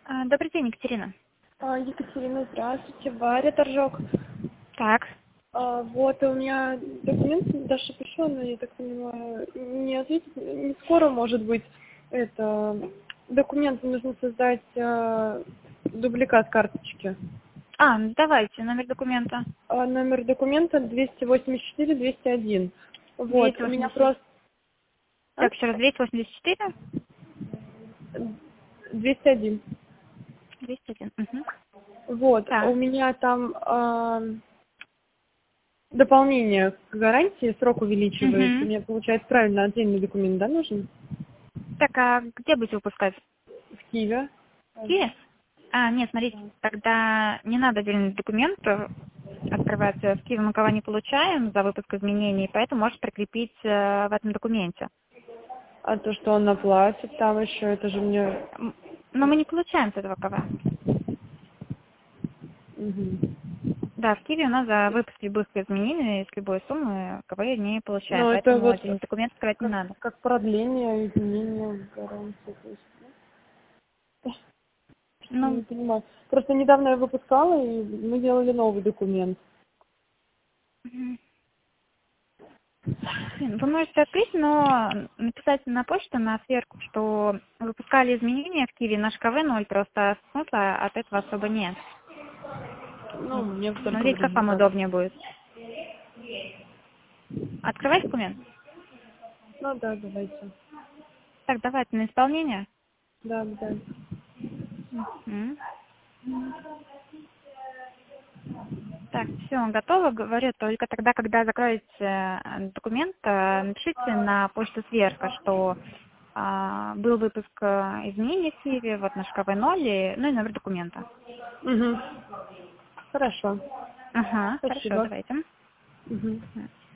Добрый день, Екатерина. Екатерина, здравствуйте. Варя Торжок. Так. Вот, у меня документ Даша пришел, но я так понимаю, не ответит, не скоро, может быть, документ нужно создать, дубликат карточки. Давайте, номер документа. Номер документа 284-201. Вот, у меня 280. просто... Так, еще раз, 284? 201. 201. Угу. Вот, Так. у меня там дополнение к гарантии, срок увеличивается. Угу. Мне, получается, правильно отдельный документ, да, нужен? Так, а где будете выпускать? В Киеве. В Киеве? Нет, смотрите, тогда не надо отдельный документ открывать. В Киеве мы кого не получаем за выпуск изменений, поэтому можете прикрепить в этом документе. А то, что он оплатит там еще, это же мне... Но мы не получаем с этого КВ. Угу. Да, в Киеве у нас за выпуск любых изменений с любой суммы КВ не получаем, Ну, это поэтому вот отдельный документ открывать не надо. как продление, изменение гарантии. То есть, не Ну, понимаю. Просто недавно я выпускала, и мы делали новый документ. вы можете открыть, но написать на почту, на сверху, что выпускали изменения в Киеве, наш КВ 0, просто смысла от этого особо нет. Ну, мне только в Смотрите, как вам результат. удобнее будет. Открывать документ? Ну да, давайте. Так, давайте на исполнение. Да, да. Мгм. Так, все, готово. Говорю, только тогда, когда закроете документ, напишите на почту сверху, что был выпуск изменений в Киеве, вот наш КВ 0, ну и номер документа. Угу. Хорошо. Ага, хорошо, Спасибо. давайте. Угу.